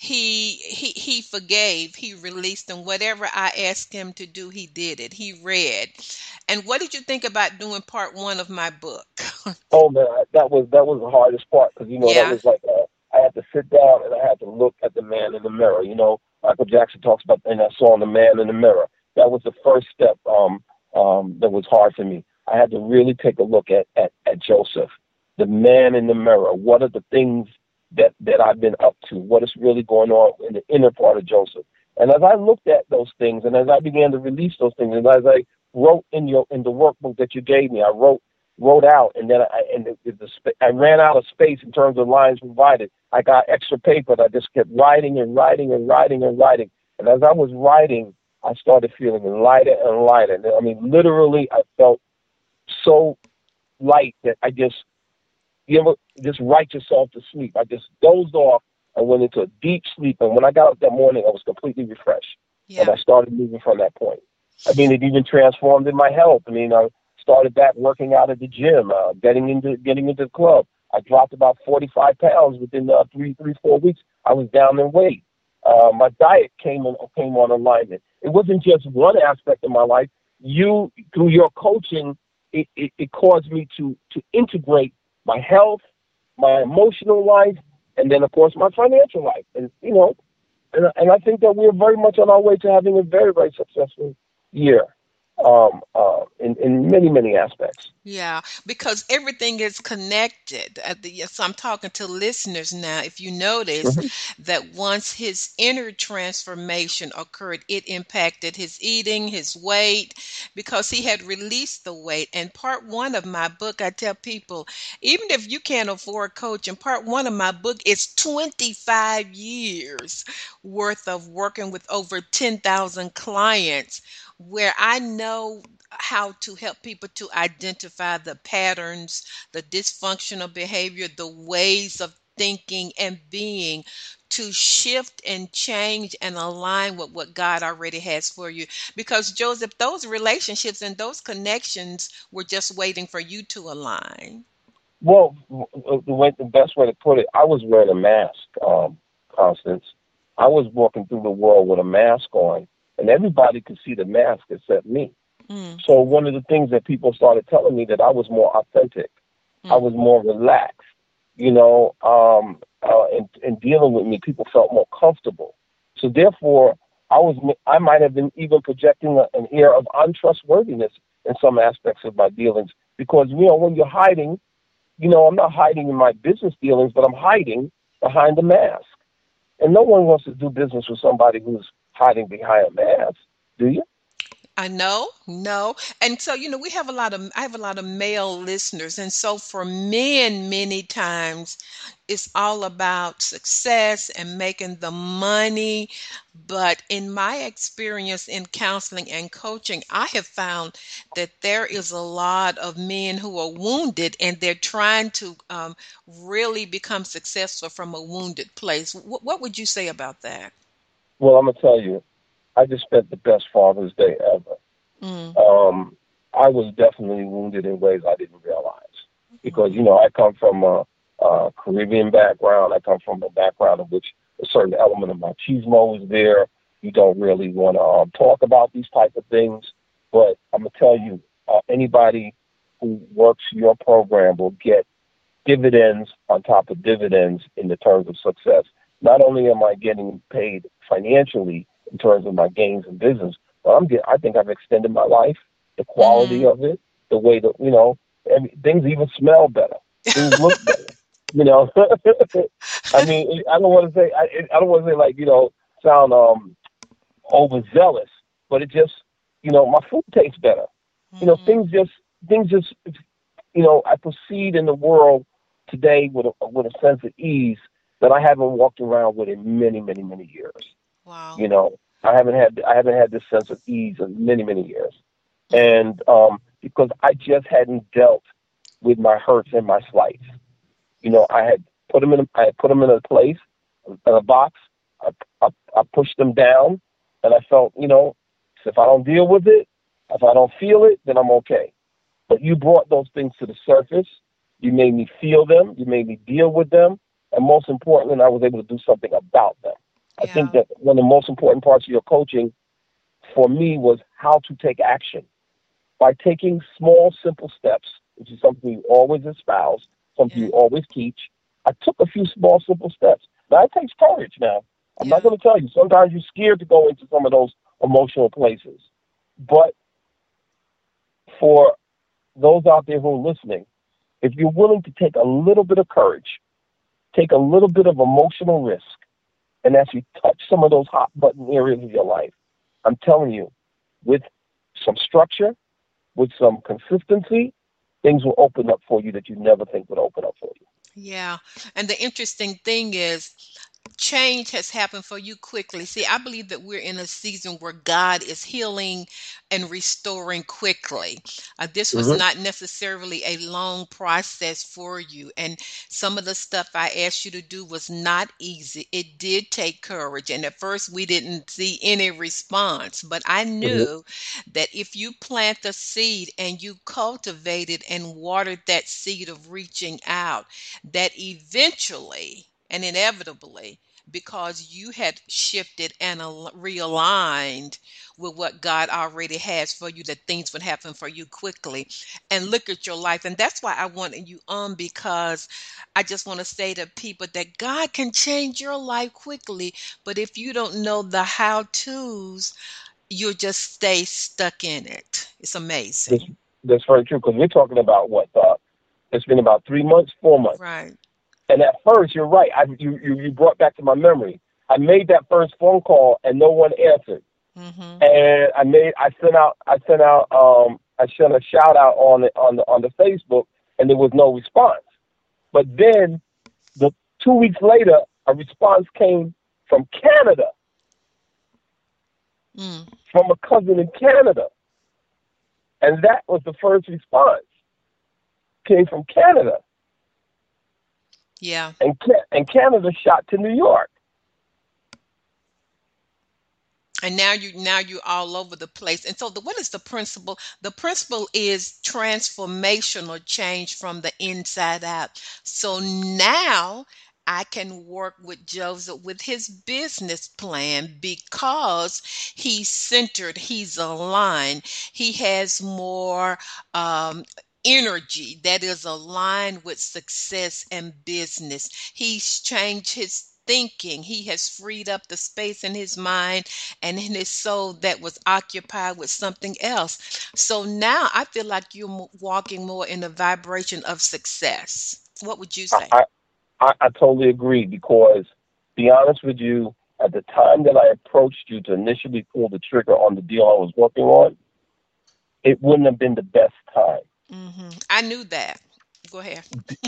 S3: He he he forgave, he released, and whatever I asked him to do, he did it. He read. And what did you think about doing part one of my book?
S7: Oh man, that was that was the hardest part because you know that
S3: Yeah.
S7: was like uh, I had to sit down and I had to look at the man in the mirror. You know, Michael Jackson talks about in that song, "The Man in the Mirror." That was the first step um, um, that was hard for me. I had to really take a look at, at at Joseph, the man in the mirror. What are the things that that I've been up to? What is really going on in the inner part of Joseph? And as I looked at those things, and as I began to release those things, and as I wrote in your in the workbook that you gave me, I wrote. wrote out, and then I and the, the, the, I ran out of space in terms of lines provided. I got extra paper, and I just kept writing and writing and writing and writing. And as I was writing, I started feeling lighter and lighter. And I mean, literally, I felt so light that I just, you know, just write yourself to sleep. I just dozed off and went into a deep sleep. And when I got up that morning, I was completely refreshed, and
S3: Yeah.
S7: I started moving from that point. I mean, it even transformed in my health. I mean, I started back working out at the gym, uh, getting into getting into the club. I dropped about forty-five pounds within uh, three, three, four weeks. I was down in weight. Uh, my diet came on came on alignment. It wasn't just one aspect of my life. You, through your coaching, it, it, it caused me to to integrate my health, my emotional life, and then of course my financial life. And you know, and and I think that we're very much on our way to having a very very successful year. Um, uh, in, in many, many aspects.
S3: Yeah, because everything is connected. Uh, the, yes, I'm talking to listeners now. If you notice
S7: Mm-hmm.
S3: that once his inner transformation occurred, it impacted his eating, his weight, because he had released the weight. And part one of my book, I tell people, even if you can't afford coaching, part one of my book is twenty-five years worth of working with over ten thousand clients where I know how to help people to identify the patterns, the dysfunctional behavior, the ways of thinking and being to shift and change and align with what God already has for you. Because Joseph, those relationships and those connections were just waiting for you to align.
S7: Well, the way, the best way to put it, I was wearing a mask, um, Constance. I was walking through the world with a mask on, and everybody could see the mask except me. Mm. So one of the things that people started telling me that I was more authentic, mm. I was more relaxed. You know, um, uh, in, in dealing with me, people felt more comfortable. So therefore, I was I might have been even projecting a, an air of untrustworthiness in some aspects of my dealings, because you know when you're hiding. You know, I'm not hiding in my business dealings, but I'm hiding behind the mask. And no one wants to do business with somebody who's hiding behind a mask, do you?
S3: I know, no. And so, you know, we have a lot of, I have a lot of male listeners. And so for men, many times it's all about success and making the money. But in my experience in counseling and coaching, I have found that there is a lot of men who are wounded and they're trying to um, really become successful from a wounded place. W- what would you say about that?
S7: Well, I'm going to tell you, I just spent the best Father's Day ever. Mm. Um, I was definitely wounded in ways I didn't realize because, you know, I come from a, a Caribbean background. I come from a background in which a certain element of machismo is there. You don't really want to um, talk about these type of things. But I'm going to tell you, uh, anybody who works your program will get dividends on top of dividends in the terms of success. Not only am I getting paid financially in terms of my gains in business, but I'm get, I think I've extended my life, the quality mm. of it, the way that, you know, every, things even smell better. Things look better. You know, I mean, I don't want to say, I, I don't want to say like, you know, sound um, overzealous, but it just, you know, my food tastes better. Mm. You know, things just, things just, you know, I proceed in the world today with a, with a sense of ease that I haven't walked around with in many, many, many years.
S3: Wow.
S7: You know, I haven't had I haven't had this sense of ease in many, many years. And um, because I just hadn't dealt with my hurts and my slights. You know, I had put them in a, I had put them in a place, in a box. I, I, I pushed them down, and I felt, you know, if I don't deal with it, if I don't feel it, then I'm okay. But you brought those things to the surface. You made me feel them. You made me deal with them. And most importantly, I was able to do something about them. Yeah. I think that one of the most important parts of your coaching for me was how to take action. By taking small, simple steps, which is something you always espouse, something yeah. you always teach, I took a few small, simple steps. Now, it takes courage now. I'm yeah. not going to tell you. Sometimes you're scared to go into some of those emotional places. But for those out there who are listening, if you're willing to take a little bit of courage, take a little bit of emotional risk, and actually touch some of those hot button areas of your life, I'm telling you, with some structure, with some consistency, things will open up for you that you never think would open up for you.
S3: Yeah. And the interesting thing is, change has happened for you quickly. See, I believe that we're in a season where God is healing and restoring quickly. Uh, this was mm-hmm. not necessarily a long process for you. And some of the stuff I asked you to do was not easy. It did take courage. And at first we didn't see any response, but I knew mm-hmm. that if you plant the seed and you cultivated and watered that seed of reaching out, that eventually and inevitably, because you had shifted and realigned with what God already has for you, that things would happen for you quickly. And look at your life. And that's why I wanted you on, because I just want to say to people that God can change your life quickly. But if you don't know the how-tos, you'll just stay stuck in it. It's amazing.
S7: That's, that's very true, because we're talking about what? Uh, it's been about three months, four months.
S3: Right.
S7: And at first, you're right. I, you, you you brought back to my memory. I made that first phone call and no one answered. Mm-hmm. And I made I sent out I sent out um I sent a shout out on the on the on the Facebook, and there was no response. But then, the two weeks later, a response came from Canada, mm. from a cousin in Canada, and that was the first response. Came from Canada.
S3: Yeah.
S7: And Ca- and Canada shot to New York.
S3: And now you now you're all over the place. And so the what is the principle? The principle is transformational change from the inside out. So now I can work with Joseph with his business plan because he's centered, he's aligned, he has more um energy that is aligned with success and business. He's changed his thinking. He has freed up the space in his mind and in his soul that was occupied with something else. So now I feel like you're mo- walking more in the vibration of success. What would you
S7: I,
S3: say?
S7: I, I I totally agree because, be honest with you, at the time that I approached you to initially pull the trigger on the deal I was working on, it wouldn't have been the best time.
S3: hmm I knew that. Go ahead.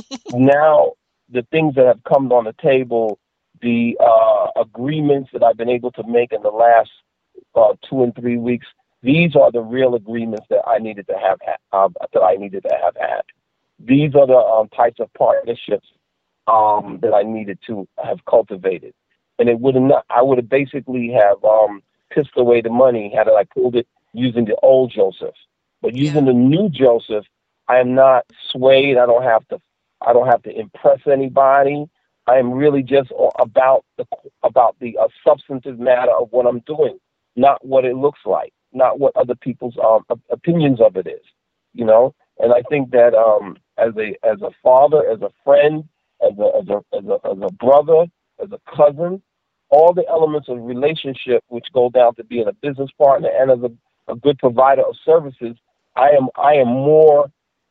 S7: Now, the things that have come on the table, the uh, agreements that I've been able to make in the last uh, two and three weeks, these are the real agreements that I needed to have ha- uh, that I needed to have had. These are the um, types of partnerships um, that I needed to have cultivated, and it would have not. I would have basically have um, pissed away the money had I pulled it using the old Joseph, but using
S3: Yeah.
S7: the new Joseph, I am not swayed. I don't have to. I don't have to impress anybody. I am really just about the about the uh, substantive matter of what I'm doing, not what it looks like, not what other people's um, opinions of it is. You know, and I think that um, as a as a father, as a friend, as a as a as a, as a brother, as a cousin, all the elements of relationship which go down to being a business partner and as a, a good provider of services, I am I am more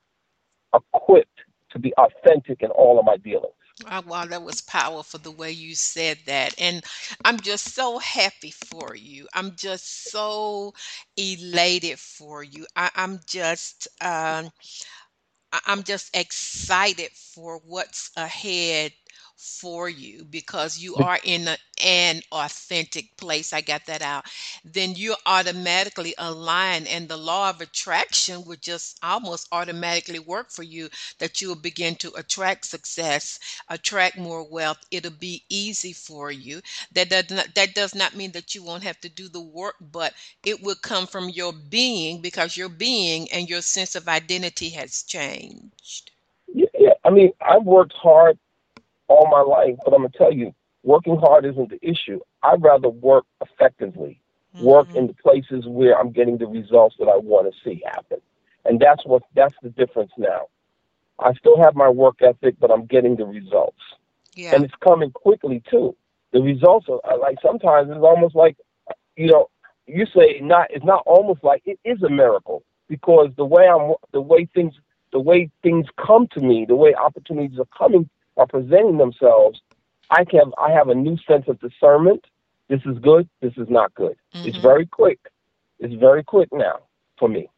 S7: equipped to be authentic in all of my dealings.
S3: Oh, wow, that was powerful the way you said that. And I'm just so happy for you. I'm just so elated for you. I, I'm just um I- I'm just excited for what's ahead for you because you are in a, an authentic place. I got that out. Then you automatically align, and the law of attraction would just almost automatically work for you that you will begin to attract success, attract more wealth. It'll be easy for you. That does not, that does not mean that you won't have to do the work, but it will come from your being because your being and your sense of identity has changed.
S7: Yeah, yeah. I mean, I've worked hard all my life, but I'm gonna tell you, working hard isn't the issue. I'd rather work effectively, work
S3: hmm
S7: in the places where I'm getting the results that I want to see happen, and that's what that's the difference now. I still have my work ethic, but I'm getting the results,
S3: Yeah.
S7: and it's coming quickly too. The results are, are like sometimes it's almost like, you know, you say not. It's not almost like it is a miracle because the way I'm, the way things, the way things come to me, the way opportunities are coming, are presenting themselves. I can. I have a new sense of discernment. This is good. This is not good. It's
S3: hmm
S7: very quick. It's very quick now for me.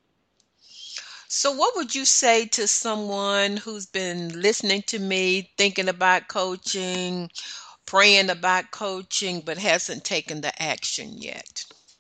S3: So, what would you say to someone who's been listening to me, thinking about coaching, praying about coaching, but hasn't taken the action yet?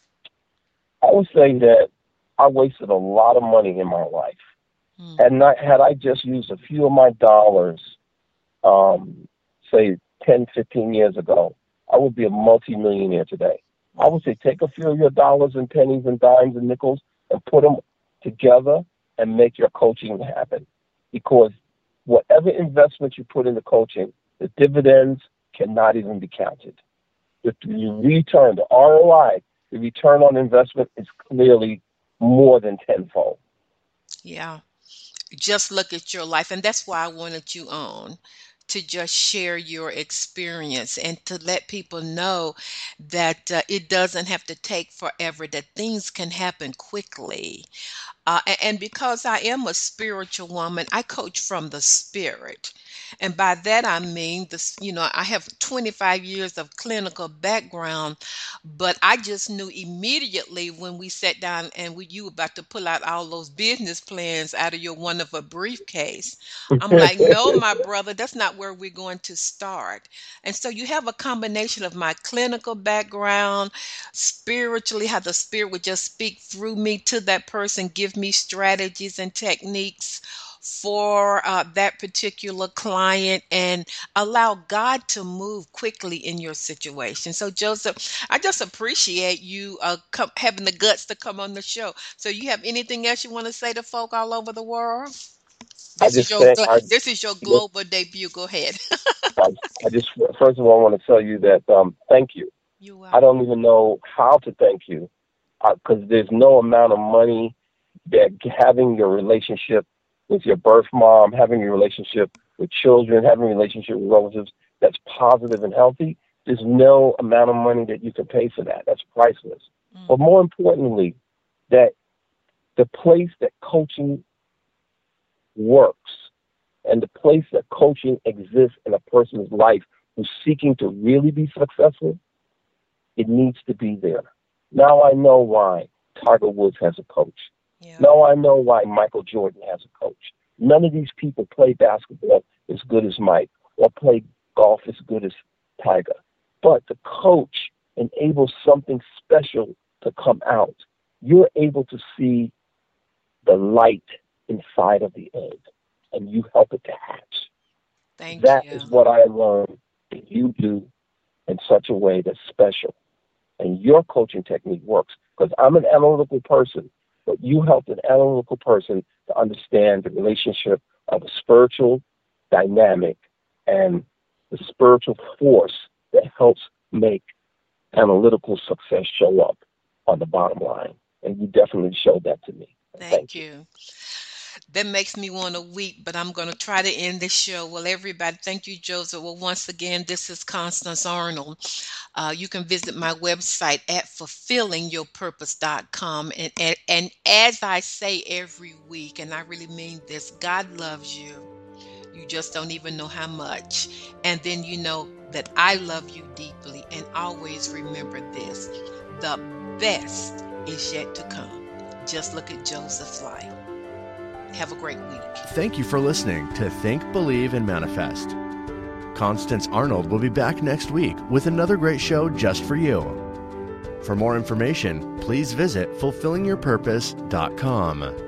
S7: I would say that I wasted a lot of money in my life,
S3: Mm.
S7: and not had I just used a few of my dollars, um, say ten, fifteen years ago, I would be a multimillionaire today. I would say take a few of your dollars and pennies and dimes and nickels and put them together and make your coaching happen. Because whatever investment you put into coaching, the dividends cannot even be counted. The, the return, the R O I, the return on investment is clearly more than tenfold.
S3: Yeah. Just look at your life. And that's why I wanted you on to just share your experience and to let people know that uh, it doesn't have to take forever, that things can happen quickly. Uh, a- and because I am a spiritual woman, I coach from the spirit. And by that I mean this, you know, I have twenty-five years of clinical background, but I just knew immediately when we sat down and we, you were about to pull out all those business plans out of your wonderful briefcase. I'm like, no, my brother, that's not where we're going to start. And so you have a combination of my clinical background, spiritually, how the spirit would just speak through me to that person, give me strategies and techniques for uh, that particular client and allow God to move quickly in your situation. So, Joseph, I just appreciate you uh, come, having the guts to come on the show. So, you have anything else you want to say to folk all over the world?
S7: I
S3: This
S7: just
S3: is your
S7: think I,
S3: this is your global debut. Go ahead.
S7: I, I just first of all I want to tell you that um, thank you.
S3: You
S7: I don't even know how to thank you because uh, there's no amount of money that having your relationship with your birth mom, having your relationship with children, having a relationship with relatives that's positive and healthy. There's no amount of money that you can pay for that. That's priceless. Mm. But more importantly, that the place that coaching works and the place that coaching exists in a person's life who's seeking to really be successful, it needs to be there. Now I know why Tiger Woods has a coach. Yeah. Now I know why Michael Jordan has a coach. None of these people play basketball as good as Mike or play golf as good as Tiger. But the coach enables something special to come out. You're able to see the light inside of the egg, and you help it to hatch.
S3: Thank
S7: that
S3: you.
S7: That is what I learned that you do in such a way that's special. And your coaching technique works because I'm an analytical person, but you help an analytical person to understand the relationship of a spiritual dynamic and the spiritual force that helps make analytical success show up on the bottom line. And you definitely showed that to me.
S3: Thank,
S7: Thank
S3: you.
S7: you.
S3: That makes me want to weep, but I'm going to try to end this show. Well, everybody, thank you, Joseph. Well, once again, this is Constance Arnold. Uh, you can visit my website at fulfilling your purpose dot com. And, and, and as I say every week, and I really mean this, God loves you. You just don't even know how much. And then you know that I love you deeply. And always remember this, the best is yet to come. Just look at Joseph's life. Have a great week.
S2: Thank you for listening to Think, Believe, and Manifest. Constance Arnold will be back next week with another great show just for you. For more information, please visit fulfilling your purpose dot com.